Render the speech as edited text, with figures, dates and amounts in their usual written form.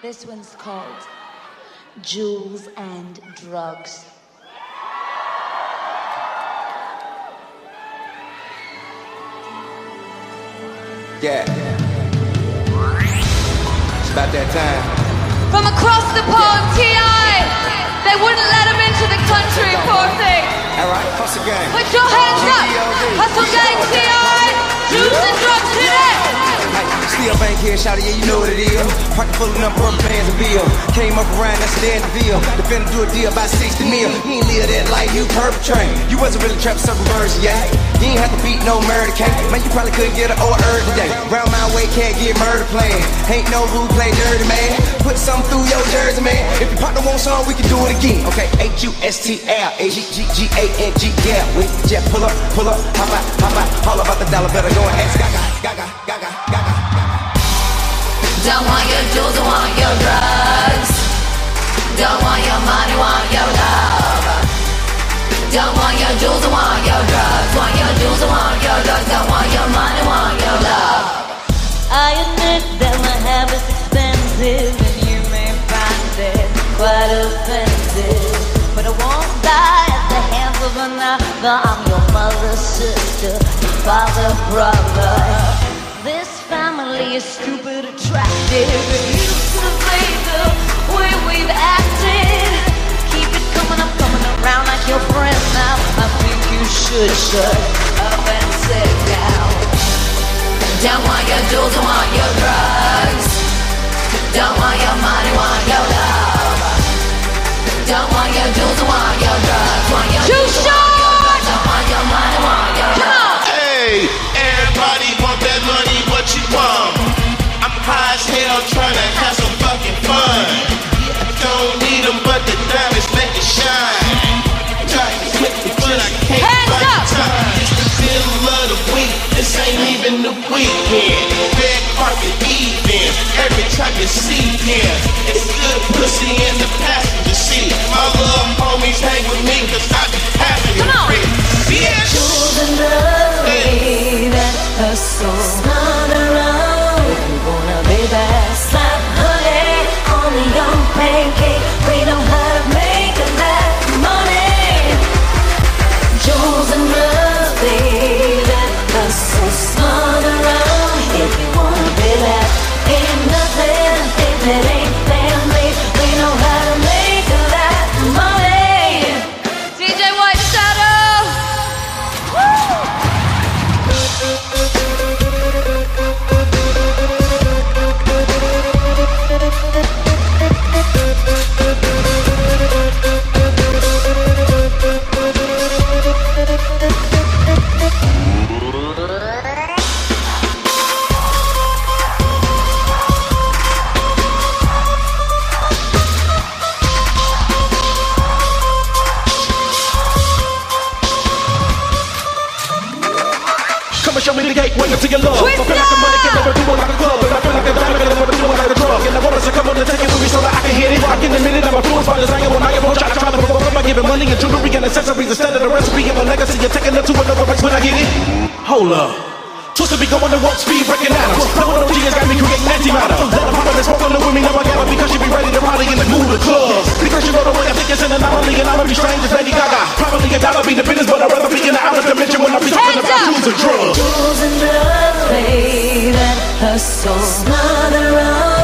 This one's called Jewels and Drugs. Yeah. It's about that time. From across the pond, T.I. They wouldn't let him into the country, poor thing. Alright, hustle gang. Put your hands up. Hustle gang, T.I. Juice and drugs, hit it. Still bank here, shawty, yeah, you know what it is. Pocket full of number of bands and bill. Came up around, that's the end of the deal. Defender do a deal about 60 mil. You ain't live that life, you perpetrate. You wasn't really trapped serving birds, yeah. You ain't have to beat no murder cake. Man, you probably couldn't get an order today. Round my way, can't get murder playing. Ain't no rule, play dirty, man. Put something through your jersey, man. If your partner wants some, we can do it again. Okay, HUSTL, yeah. We just pull up, hop out, all about the dollar, better go and ask Gaga. Don't want your jewels, don't want your drugs. Don't want your money, want your love. Don't want your jewels, don't want your drugs. Want your jewels, don't want your drugs. Don't want your money, want your love. I admit that my habit's expensive, and you may find it quite offensive, but I won't die at the hands of another. I'm your mother's sister, your father, brother. This family is stupid attractive. It used to be the way we've acted. Keep it coming around like your friend now. I think you should shut up and sit down. Don't want your jewels, don't want your drugs. Don't want your money, want your love. Don't want your jewels, don't want your drugs. Want your jewels, don't want your drugs. Don't want your money, want your love. Hey, everybody want that money, what you want? I'm high as hell trying to have some fucking fun. Don't need them, but the diamonds make it shine. Try to flip it, but I can't find the time. It's the middle of the week, this ain't even the weekend. Red carpet events, every time you see him, it's good pussy in the passenger seat. My little homies hang with me, cause I be having it free. Bitch! Jewels and drugs, baby, her soul not around. If you wanna be that slap honey on the young pancake, we know how to make that money. Jewels and drugs, baby, her soul not around. If you wanna be that, ain't nothing if it ain't family. We know how to make that money. DJ White Shadow. Come and show me the gate, wake up to your love. I feel like the money can never do it like a club, and I feel like a diamond can never do it like a drug. And I want us to come on and take it with me so that I can hit it. I can admit it, I'm influenced by design. When I approach, I try to provoke up by giving money and jewelry and accessories instead of the recipe of a legacy. You're taking it to another place when I get it. Hold up. Twisted be going to warp speed, breaking atoms. Blowing OG has got me creating antimatter. Let them pop on this smoke on the with me, now I got her because she be ready to party in the mood of clubs. Because you know the way I think it's an anomaly, and I'ma be strange as Lady Gaga. Probably a dollar be the business, but I'd rather be in the outer dimension when I be talking about jewels and drugs. Jewels and drugs, baby, her soul's not around.